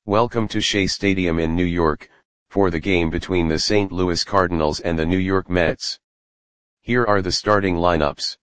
Welcome to Shea Stadium in New York, for the game between the St. Louis Cardinals and the New York Mets. Here are the starting lineups.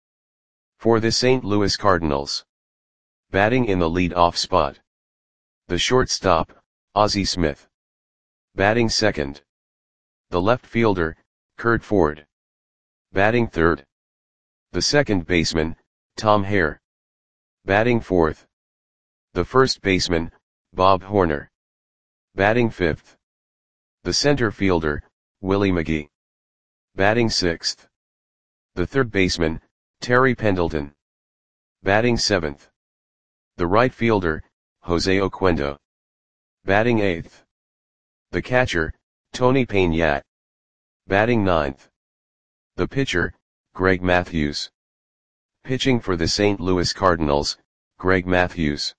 For the St. Louis Cardinals. Batting in the lead-off spot. The shortstop, Ozzie Smith. Batting second. The left fielder, Curt Ford. Batting third. The second baseman, Tom Hare. Batting fourth. The first baseman, Bob Horner. Batting fifth. The center fielder, Willie McGee. Batting sixth. The third baseman, Terry Pendleton. Batting seventh. The right fielder, Jose Oquendo. Batting eighth. The catcher, Tony Peña. Batting ninth. The pitcher, Greg Matthews. Pitching for the St. Louis Cardinals, Greg Matthews.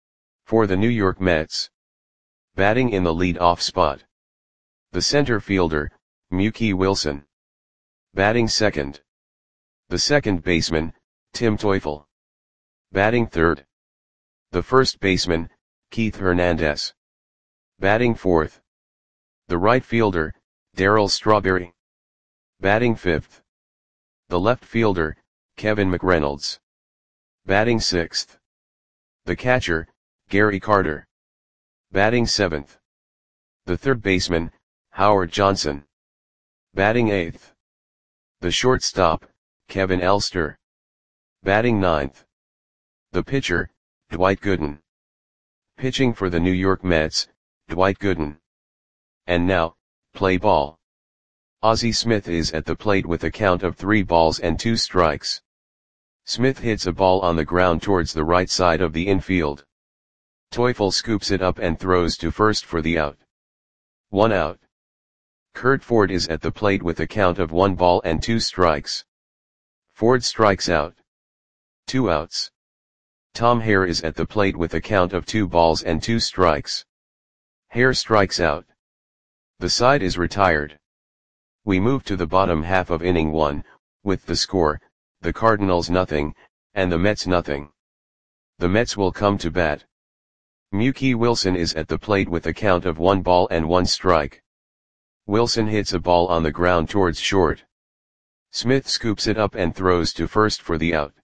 For the New York Mets. Batting in the lead-off spot. The center fielder, Mookie Wilson. Batting second. The second baseman, Tim Teufel. Batting third. The first baseman, Keith Hernandez. Batting fourth. The right fielder, Darryl Strawberry. Batting fifth. The left fielder, Kevin McReynolds. Batting sixth. The catcher, Gary Carter. Batting seventh. The third baseman, Howard Johnson. Batting eighth. The shortstop, Kevin Elster. Batting ninth. The pitcher, Dwight Gooden. Pitching for the New York Mets, Dwight Gooden. And now, play ball. Ozzie Smith is at the plate with a count of 3 balls and 2 strikes. Smith hits a ball on the ground towards the right side of the infield. Teufel scoops it up and throws to first for the out. 1 out. Curt Ford is at the plate with a count of 1 ball and 2 strikes. Ford strikes out. 2 outs. Tom Hare is at the plate with a count of 2 balls and 2 strikes. Hare strikes out. The side is retired. We move to the bottom half of inning 1, with the score, the Cardinals nothing, and the Mets nothing. The Mets will come to bat. Mookie Wilson is at the plate with a count of 1 ball and 1 strike. Wilson hits a ball on the ground towards short. Smith scoops it up and throws to first for the out.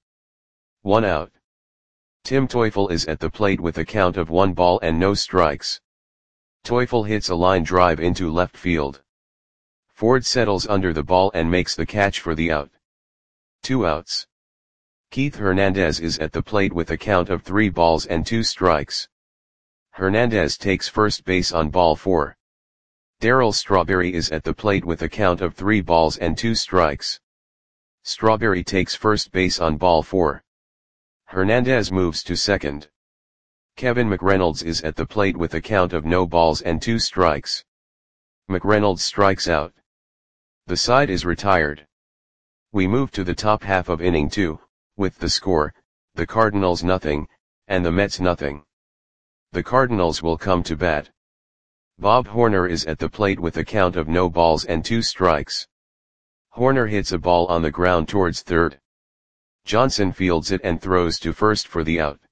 1 out. Tim Teufel is at the plate with a count of 1 ball and no strikes. Teufel hits a line drive into left field. Ford settles under the ball and makes the catch for the out. 2 outs. Keith Hernandez is at the plate with a count of 3 balls and 2 strikes. Hernandez takes first base on ball 4. Darryl Strawberry is at the plate with a count of 3 balls and 2 strikes. Strawberry takes first base on ball 4. Hernandez moves to second. Kevin McReynolds is at the plate with a count of no balls and 2 strikes. McReynolds strikes out. The side is retired. We move to the top half of inning 2, with the score, the Cardinals nothing, and the Mets nothing. The Cardinals will come to bat. Bob Horner is at the plate with a count of no balls and 2 strikes. Horner hits a ball on the ground towards third. Johnson fields it and throws to first for the out.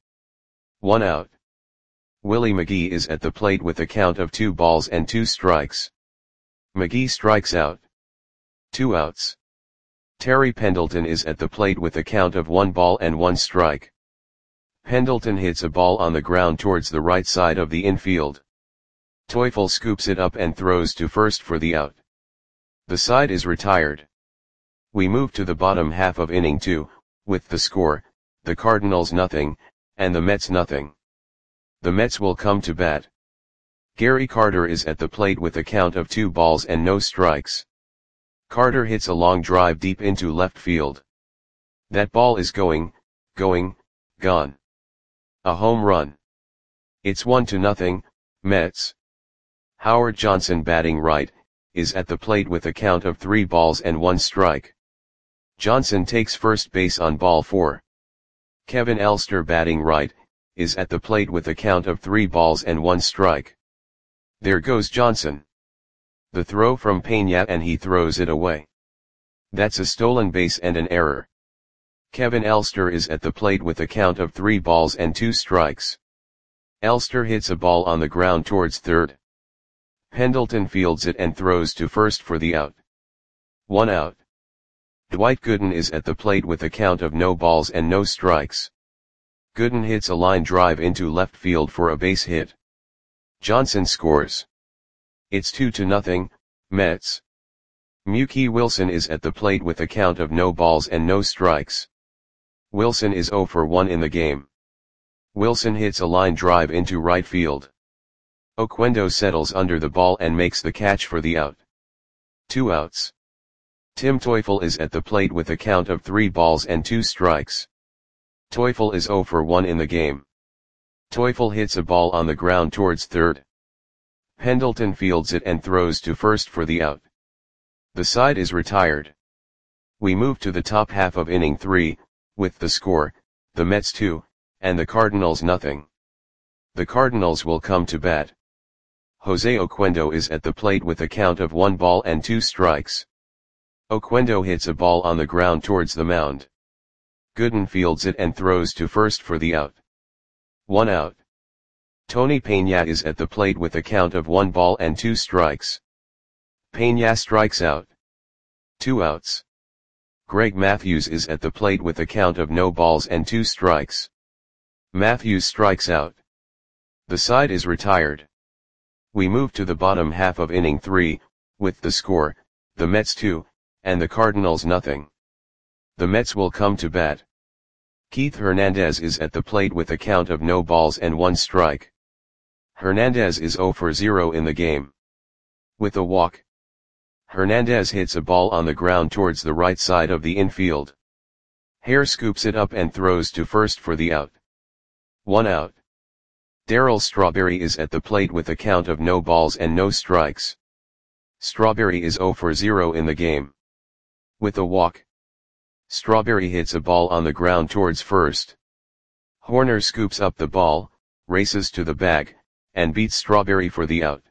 1 out. Willie McGee is at the plate with a count of 2 balls and 2 strikes. McGee strikes out. 2 outs. Terry Pendleton is at the plate with a count of 1 ball and 1 strike. Pendleton hits a ball on the ground towards the right side of the infield. Teufel scoops it up and throws to first for the out. The side is retired. We move to the bottom half of inning 2, with the score, the Cardinals nothing, and the Mets nothing. The Mets will come to bat. Gary Carter is at the plate with a count of 2 balls and no strikes. Carter hits a long drive deep into left field. That ball is going, gone. A home run. It's 1-0, Mets. Howard Johnson batting right, is at the plate with a count of 3 balls and 1 strike. Johnson takes first base on ball 4. Kevin Elster batting right, is at the plate with a count of 3 balls and 1 strike. There goes Johnson. The throw from Peña and he throws it away. That's a stolen base and an error. Kevin Elster is at the plate with a count of 3 balls and 2 strikes. Elster hits a ball on the ground towards third. Pendleton fields it and throws to first for the out. 1 out. Dwight Gooden is at the plate with a count of no balls and no strikes. Gooden hits a line drive into left field for a base hit. Johnson scores. It's 2-0, Mets. Mookie Wilson is at the plate with a count of no balls and no strikes. Wilson is 0 for 1 in the game. Wilson hits a line drive into right field. Oquendo settles under the ball and makes the catch for the out. 2 outs. Tim Teufel is at the plate with a count of 3 balls and 2 strikes. Teufel is 0 for 1 in the game. Teufel hits a ball on the ground towards third. Pendleton fields it and throws to first for the out. The side is retired. We move to the top half of inning 3, with the score, the Mets 2, and the Cardinals nothing. The Cardinals will come to bat. Jose Oquendo is at the plate with a count of 1 ball and 2 strikes. Oquendo hits a ball on the ground towards the mound. Gooden fields it and throws to first for the out. 1 out. Tony Peña is at the plate with a count of 1 ball and 2 strikes. Peña strikes out. 2 outs. Greg Matthews is at the plate with a count of no balls and 2 strikes. Matthews strikes out. The side is retired. We move to the bottom half of inning 3, with the score, the Mets 2, and the Cardinals nothing. The Mets will come to bat. Keith Hernandez is at the plate with a count of no balls and 1 strike. Hernandez is 0 for 0 in the game. With a walk, Hernandez hits a ball on the ground towards the right side of the infield. Hare scoops it up and throws to first for the out. 1 out. Darryl Strawberry is at the plate with a count of no balls and no strikes. Strawberry is 0 for 0 in the game. With a walk, Strawberry hits a ball on the ground towards first. Horner scoops up the ball, races to the bag, and beats Strawberry for the out.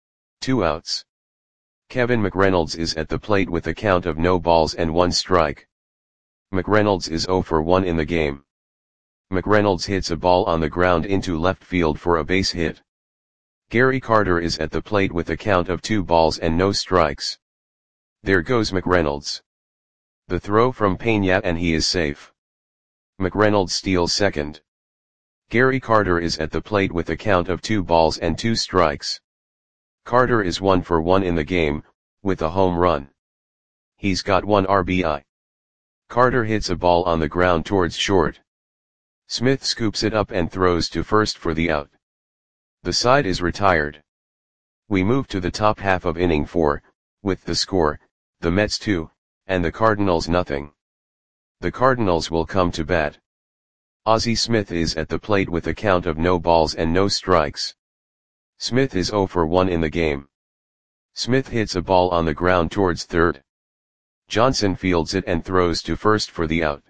2 outs. Kevin McReynolds is at the plate with a count of no balls and 1 strike. McReynolds is 0 for 1 in the game. McReynolds hits a ball on the ground into left field for a base hit. Gary Carter is at the plate with a count of 2 balls and no strikes. There goes McReynolds. The throw from Peña and he is safe. McReynolds steals second. Gary Carter is at the plate with a count of 2 balls and 2 strikes. Carter is 1 for 1 in the game, with a home run. He's got 1 RBI. Carter hits a ball on the ground towards short. Smith scoops it up and throws to first for the out. The side is retired. We move to the top half of inning 4, with the score, the Mets 2, and the Cardinals nothing. The Cardinals will come to bat. Ozzie Smith is at the plate with a count of no balls and no strikes. Smith is 0 for 1 in the game. Smith hits a ball on the ground towards third. Johnson fields it and throws to first for the out.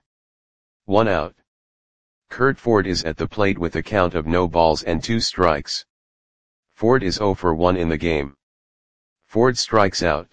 1 out. Curt Ford is at the plate with a count of no balls and 2 strikes. Ford is 0 for 1 in the game. Ford strikes out.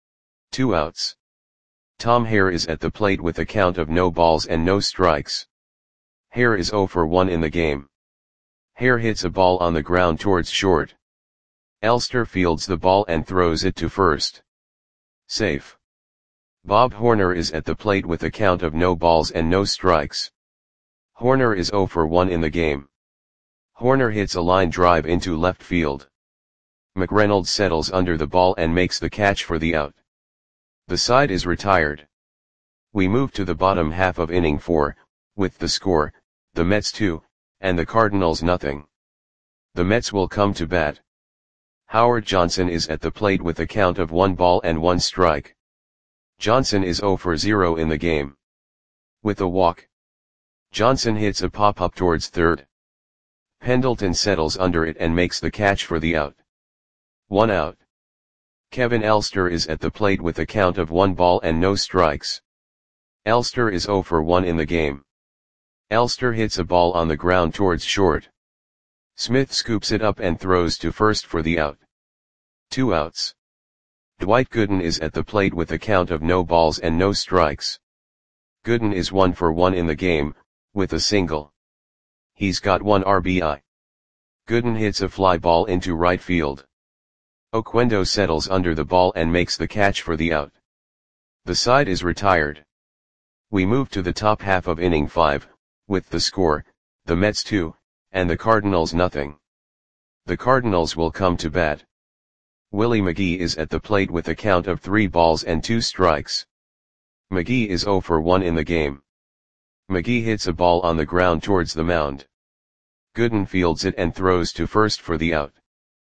2 outs. Tom Hare is at the plate with a count of no balls and no strikes. Hare is 0 for 1 in the game. Hare hits a ball on the ground towards short. Elster fields the ball and throws it to first. Safe. Bob Horner is at the plate with a count of no balls and no strikes. Horner is 0 for 1 in the game. Horner hits a line drive into left field. McReynolds settles under the ball and makes the catch for the out. The side is retired. We move to the bottom half of inning 4, with the score, the Mets 2, and the Cardinals nothing. The Mets will come to bat. Howard Johnson is at the plate with a count of 1 ball and 1 strike. Johnson is 0 for 0 in the game. With a walk, Johnson hits a pop-up towards third. Pendleton settles under it and makes the catch for the out. 1 out. Kevin Elster is at the plate with a count of 1 ball and no strikes. Elster is 0 for 1 in the game. Elster hits a ball on the ground towards short. Smith scoops it up and throws to first for the out. 2 outs. Dwight Gooden is at the plate with a count of no balls and no strikes. Gooden is 1 for 1 in the game, with a single. He's got 1 RBI. Gooden hits a fly ball into right field. Oquendo settles under the ball and makes the catch for the out. The side is retired. We move to the top half of inning 5, with the score, the Mets 2, and the Cardinals nothing. The Cardinals will come to bat. Willie McGee is at the plate with a count of 3 balls and 2 strikes. McGee is 0 for 1 in the game. McGee hits a ball on the ground towards the mound. Gooden fields it and throws to first for the out.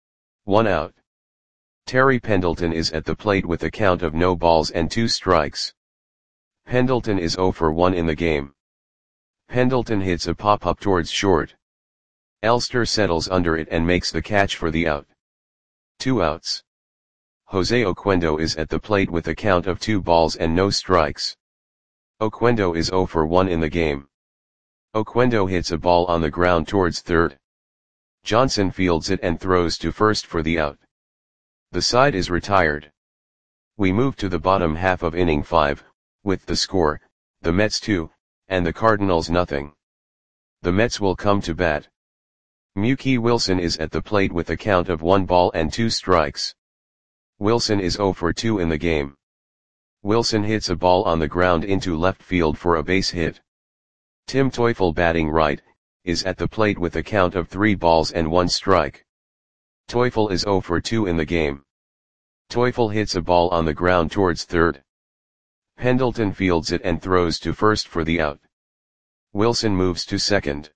1 out. Terry Pendleton is at the plate with a count of no balls and 2 strikes. Pendleton is 0 for 1 in the game. Pendleton hits a pop-up towards short. Elster settles under it and makes the catch for the out. 2 outs. Jose Oquendo is at the plate with a count of 2 balls and no strikes. Oquendo is 0 for 1 in the game. Oquendo hits a ball on the ground towards third. Johnson fields it and throws to first for the out. The side is retired. We move to the bottom half of inning 5, with the score, the Mets 2, and the Cardinals nothing. The Mets will come to bat. Mookie Wilson is at the plate with a count of 1 ball and 2 strikes. Wilson is 0 for 2 in the game. Wilson hits a ball on the ground into left field for a base hit. Tim Teufel, batting right, is at the plate with a count of 3 balls and 1 strike. Teufel is 0 for 2 in the game. Teufel hits a ball on the ground towards third. Pendleton fields it and throws to first for the out. Wilson moves to second.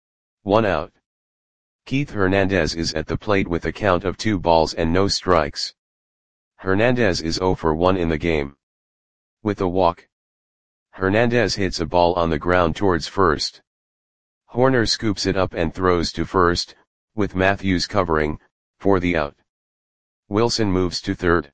1 out. Keith Hernandez is at the plate with a count of 2 balls and no strikes. Hernandez is 0 for 1 in the game. With a walk, Hernandez hits a ball on the ground towards first. Horner scoops it up and throws to first, with Matthews covering, for the out. Wilson moves to third.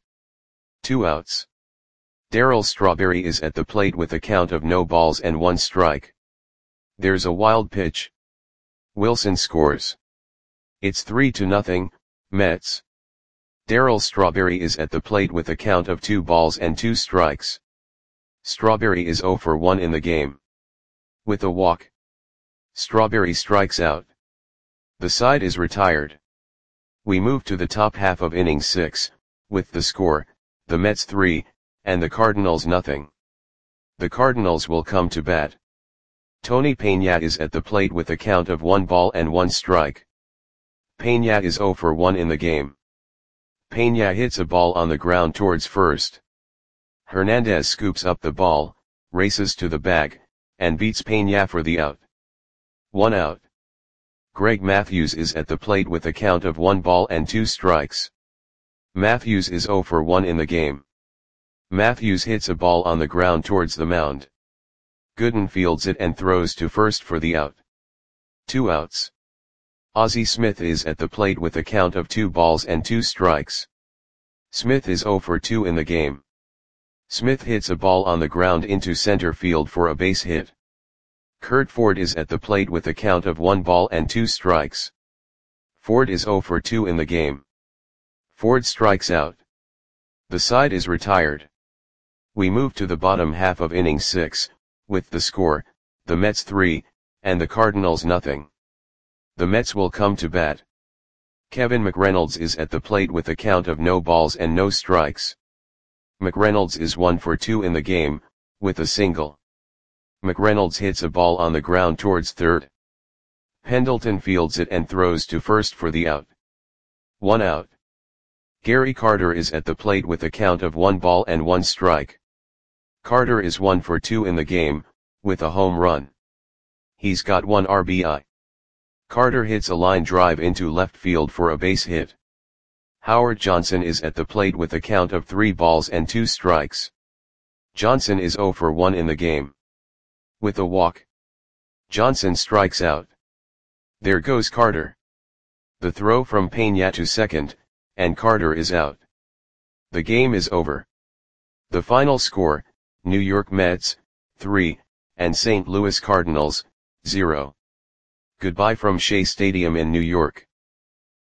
2 outs. Darryl Strawberry is at the plate with a count of no balls and 1 strike. There's a wild pitch. Wilson scores. It's 3-0, Mets. Darryl Strawberry is at the plate with a count of 2 balls and 2 strikes. Strawberry is 0 for 1 in the game. With a walk, Strawberry strikes out. The side is retired. We move to the top half of inning 6, with the score, the Mets 3, and the Cardinals nothing. The Cardinals will come to bat. Tony Peña is at the plate with a count of 1 ball and 1 strike. Peña is 0 for 1 in the game. Peña hits a ball on the ground towards first. Hernandez scoops up the ball, races to the bag, and beats Peña for the out. 1 out. Greg Matthews is at the plate with a count of 1 ball and 2 strikes. Matthews is 0 for 1 in the game. Matthews hits a ball on the ground towards the mound. Gooden fields it and throws to first for the out. 2 outs. Ozzie Smith is at the plate with a count of 2 balls and 2 strikes. Smith is 0 for 2 in the game. Smith hits a ball on the ground into center field for a base hit. Kurt Ford is at the plate with a count of 1 ball and 2 strikes. Ford is 0 for 2 in the game. Ford strikes out. The side is retired. We move to the bottom half of inning 6, with the score, the Mets 3, and the Cardinals nothing. The Mets will come to bat. Kevin McReynolds is at the plate with a count of no balls and no strikes. McReynolds is 1 for 2 in the game, with a single. McReynolds hits a ball on the ground towards third. Pendleton fields it and throws to first for the out. 1 out. Gary Carter is at the plate with a count of 1 ball and 1 strike. Carter is 1 for 2 in the game, with a home run. He's got 1 RBI. Carter hits a line drive into left field for a base hit. Howard Johnson is at the plate with a count of 3 balls and 2 strikes. Johnson is 0 for 1 in the game. With a walk, Johnson strikes out. There goes Carter. The throw from Peña to second, and Carter is out. The game is over. The final score, New York Mets, 3, and St. Louis Cardinals, 0. Goodbye from Shea Stadium in New York.